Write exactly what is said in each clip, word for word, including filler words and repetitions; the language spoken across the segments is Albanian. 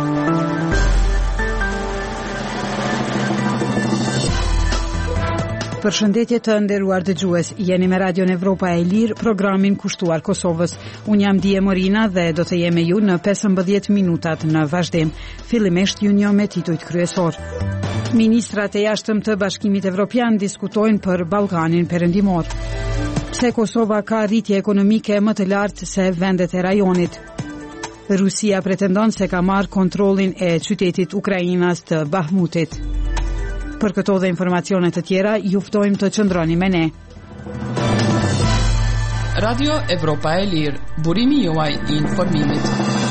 Përshëndetje të nderuar dëgjues, jeni me Radion Evropa e Lirë, programin kushtuar Kosovës. Unë jam Dije Morina dhe do të jem me ju në pesëmbëdhjetë minutat në vazhdim. Fillimisht ju njoh me titujt kryesor. Ministrat e jashtëm të Bashkimit Evropian diskutojnë për Ballkanin Perëndimor. Pse Kosova ka rritje ekonomike më të lartë se vendet e rajonit. Rusia pretendon se ka marrë kontrollin e qytetit Ukrainas të Bahmutit. Për këto dhe informacionet të tjera, ju ftojmë të qëndroni me ne. Radio Evropa e Lirë, burimi juaj i informimit.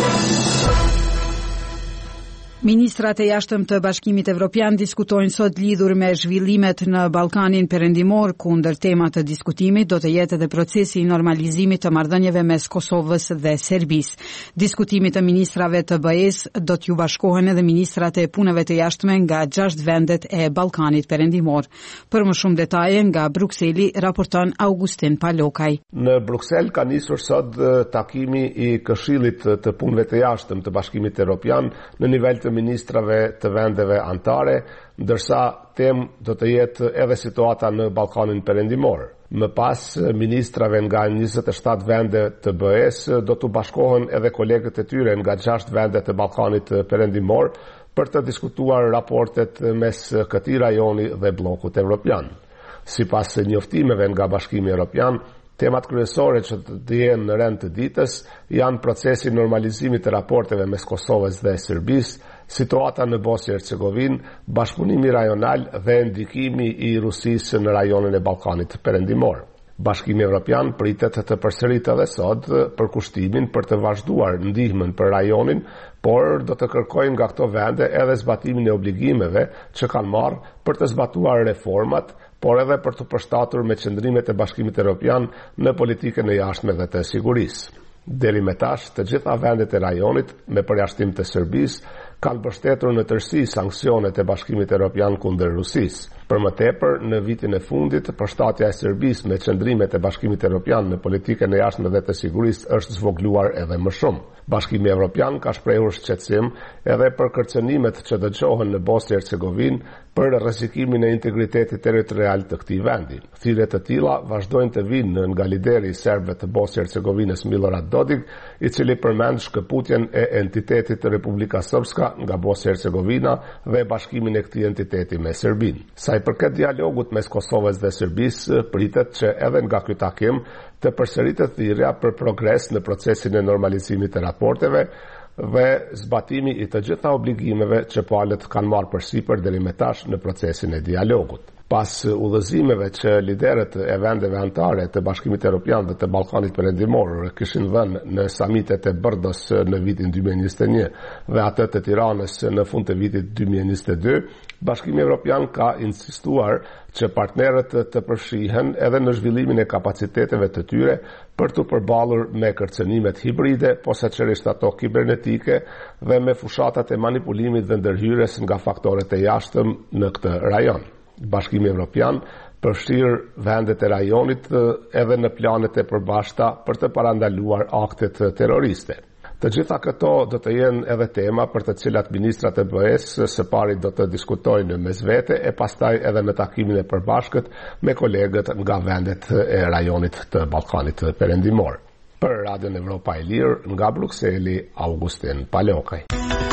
Ministrat e jashtëm të Bashkimit Evropian diskutojnë sot lidhur me zhvillimet në Ballkanin Perëndimor, ku ndër temat të diskutimit do të jetë edhe procesi i normalizimit të marrëdhënieve mes Kosovës dhe Serbisë. Diskutimit të ministrave të B E-s do t'ju bashkohen edhe ministrat e punëve të jashtme nga gjashtë vendet e Ballkanit Perëndimor. Për më shumë detaje nga Brukseli raporton Augustin Palokaj. Në Bruksel ka nisur sot takimi i Këshillit të punëve të jashtëm të Bashkimit Evropian në nivel të ministrave të vendeve anëtare, ndërsa temë do të jetë edhe situata në Ballkanin Perëndimor. Më pas, ministrave nga njëzet e shtatë vende të B E-s do të bashkohen edhe kolegët e tyre nga gjashtë vende të Ballkanit Perëndimor për të diskutuar raportet mes këtij rajoni dhe bllokut evropian. Sipas njoftimeve nga Bashkimi Evropian, temat kryesore që të dihen në rend të ditës janë procesi i normalizimit të raporteve mes Kosovës dhe Serbisë, situata në Bosnjë Hercegovinë, bashkëpunimi rajonal dhe ndikimi i Rusisë në rajonin e Ballkanit Perëndimor. Bashkimi Evropian pritet të përsëritë edhe sot për kushtimin për të vazhduar ndihmën për rajonin, por do të kërkojnë nga këto vende edhe zbatimin e obligimeve që kanë marrë për të zbatuar reformat, por edhe për të përshtatur me qëndrimet e Bashkimit Evropian në politikën e jashtme dhe të sigurisë. Deri me tash, të gjitha vendet e rajonit, me përjashtim të Serbisë, kanë mbështetur në tërësi sanksionet e Bashkimit Evropian kundër Rusisë. Për më tepër, në vitin e fundit, përshtatja e Serbisë me qëndrimet e Bashkimit Evropian në politikën e jashtme dhe të sigurisë është zvogluar edhe më shumë. Bashkimi Evropian ka shprehur shqetësim edhe për kërcënimet që dëgjohen në Bosnjë Hercegovinë për rrezikimin e integritetit territorial të këtij vendi. Thirrje të tilla vazhdojnë të vinë nga lideri i serbëve të Bosnjë Hercegovinës Milorad Dodik, i cili përmend shkëputjen e entitetit të Republika Srpska nga Bosnjë Hercegovina dhe bashkimin e këtij entiteti me Serbinë. Sa i përket dialogut mes Kosovës dhe Serbisë, pritet që edhe nga ky takim të përsëritet thirrja për progres në procesin e normalizimit të raporteve dhe zbatimi i të gjitha obligimeve që palët kanë marrë përsipër deri më tash në procesin e dialogut. Pas udhëzimeve që liderët e vendeve anëtare të Bashkimit Evropian dhe të Ballkanit Perëndimor kishin dhënë në samitet e Bërdos në vitin dy mijë e njëzet e një dhe atë të Tiranës në fund të vitit dy mijë e njëzet e dy, Bashkimi Evropian ka insistuar që partnerët të përfshihen edhe në zhvillimin e kapaciteteve të tyre për të përballur me kërcënimet hibride, posaçërisht ato kibernetike dhe me fushatat e manipulimit dhe ndërhyrjes nga faktorët e jashtëm në këtë rajon. Bashkimi Evropian përfshir vendet e rajonit edhe në planet e përbashkëta për të parandaluar aktet terroriste. Të gjitha këto do të jenë edhe tema për të cilat ministrat e B E-s së pari do të diskutojnë mes vete e pastaj edhe në takimin e përbashkët me kolegët nga vendet e rajonit të Ballkanit Perëndimor. Për Radion Evropa e Lirë, nga Brukseli, Augustin Palokaj.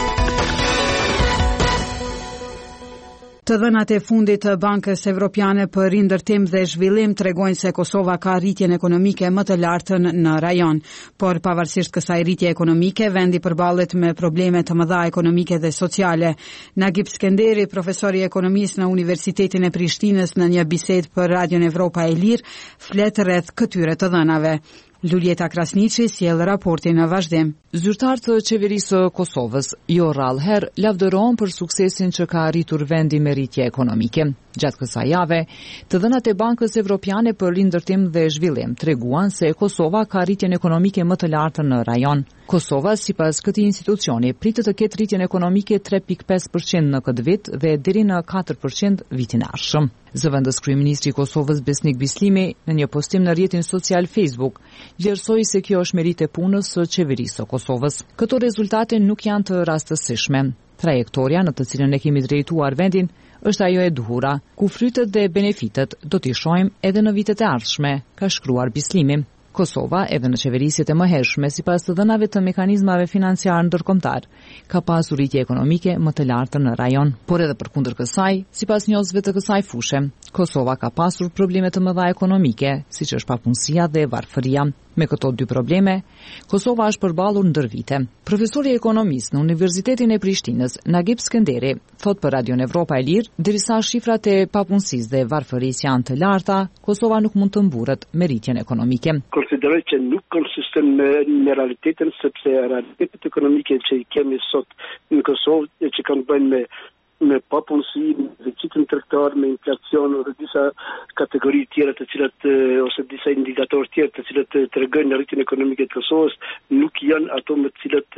Të dhënat e fundit të Bankës Evropiane për rindërtim dhe zhvillim tregojnë se Kosova ka rritjen ekonomike më të lartën në rajon, por pavarësisht kësaj rritje ekonomike, vendi përballet me probleme të mëdha ekonomike dhe sociale. Nagib Skenderi, profesor i ekonomisë në Universitetin e Prishtinës, në një bisedë për Radion Evropa e Lirë, flet rreth këtyre të dhënave. Luljeta Krasniqi sjell raportin në vazhdim. Zyrtarët të qeverisë Kosovës jo rrallëherë lavdërohen për suksesin që ka arritur vendi me rritje ekonomike. Gjatë kësaj jave, të dhënat e Bankës Evropiane për rindërtim dhe zhvillim treguan se Kosova ka rritjen ekonomike më të lartë në rajon. Kosova, sipas këtij institucioni, pritet të ketë rritjen ekonomike tre pikë pesë përqind në këtë vit dhe deri në katër përqind vitin e ardhshëm. Zëvendës kryeministri i Kosovës Besnik Bislimi në një postim në rrjetin social Facebook vlerësoi se kjo është merit e punës së qeverisë së Kosovës. Kosovës. Këto rezultate nuk janë të rastësishme. Trajektoria në të cilën e kemi drejtuar vendin është ajo e duhura, ku frytet dhe benefitet do t'i shohim edhe në vitet e ardhshme, ka shkruar Bislimi. Kosova, edhe në qeverisjet e mëhershme, sipas të dhënave të mekanizmave financiar ndërkombëtar, ka pasur rritje ekonomike më të lartë në rajon. Por edhe përkundër kësaj, sipas njohësve të kësaj fushë, Kosova ka pasur probleme të mëdha ekonomike, siç është papunësia dhe varfëria. Me këto dy probleme, Kosova është përballur ndër vite. Profesori ekonomist në Universitetin e Prishtinës, Nagip Skënderi, thot për Radion Evropa e Lirë, derisa shifrat e papunësisë dhe varfërisë janë të larta, Kosova nuk mund të mburret me rritjen ekonomike. Konsideroj që nuk konsisten me, me realitetin, sepse realitetet ekonomike që i kemi sot në Kosovë që kanë bëjnë me me papunësi, me deficitin tregtar, me inflacion dhe disa kategori tjera të cilat ose disa indikatorë tjerë të cilat tregojnë rritjen ekonomike të Kosovës, nuk janë ato me të cilat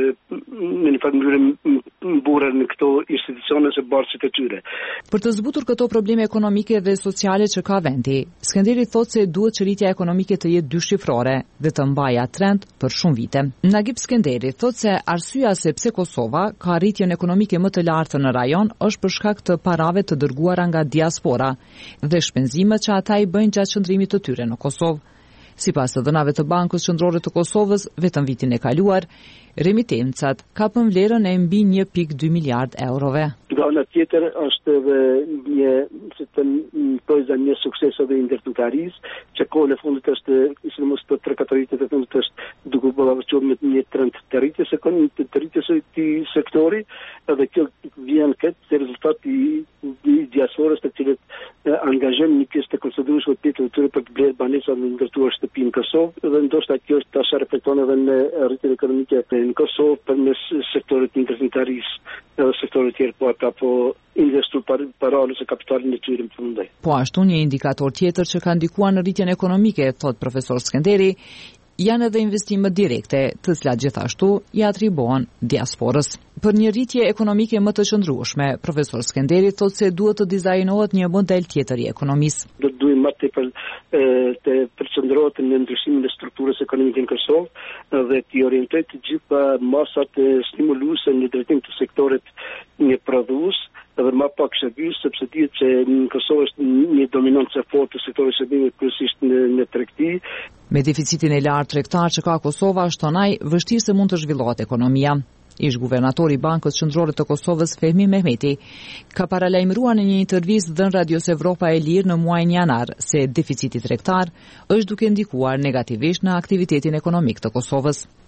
në një farë mënyrë mburren në këto institucione së bardhësit e tyre. Për të zbutur këto probleme ekonomike dhe sociale që ka vendi, Skënderi thotë se duhet që rritja ekonomike të jetë dyshifrore dhe të mbajë trend për shumë vite. Nagip Skënderi thotë se arsyeja se pse Kosova ka rritjen ekonomike më të lartë në rajon është për shkak të parave të dërguara nga diaspora dhe shpenzimet që ata i bëjnë gjatë qëndrimit të tyre në Kosovë. Sipas të dhënave të Bankës Qendrore të Kosovës, vetëm vitin e kaluar, remitencat kapën vlerën e mbi një pikë dy miliard eurove. Nga ana tjetër është edhe një, si të thojë, një sukses edhe i ndërtimtarisë, që kohën e fundit është, sidomos për tre katër vitet e fundit është duke ballafaqur me një trend të rritjes së të rritjes së këtij sektori, edhe kjo vjen këtë si rezultat i diasporës të cilët angazhojnë një pjesë të konsiderueshme të tyre tyre për të blerë banesa në ndërtuar shtëpi në Kosovë, dhe ndoshta kjo tash reflekton edhe në rritjen ekonomike në Kosovë përmes sektorit të ndërtimtarisë edhe sektorit tjerë, po ata po investu para ose kapitalin e tyre në përfundoi. Po ashtu një indikator tjetër që ka ndikuar në rritjen ekonomike, thot profesor Skënderi, janë edhe investimet direkte, të cilat gjithashtu i atribuohen diasporës. Për një rritje ekonomike më të qëndrueshme, profesor Skënderi thotë se duhet të dizajnohet një model tjetër i ekonomisë. Do të duhet më tepër të përqendrohet në ndryshimin e strukturës ekonomike në Kosovë dhe të orientojë të gjitha masat stimuluese në drejtim të sektorit një prodhues edhe më pak shërbim, sepse dihet që në Kosovë është një dominancë e fortë të sektorit shërbimit kryesisht në, në tregti. Me deficitin e lartë tregtar që ka Kosova, shtonai vështirë se mund të zhvillohet ekonomia. Ish guvernatori i Bankës Qendrore të Kosovës, Fehmi Mehmeti, ka paralajmëruar në një intervistë dhënë Radios Evropa e Lirë në muajin janar se deficiti tregtar është duke ndikuar negativisht në aktivitetin ekonomik të Kosovës.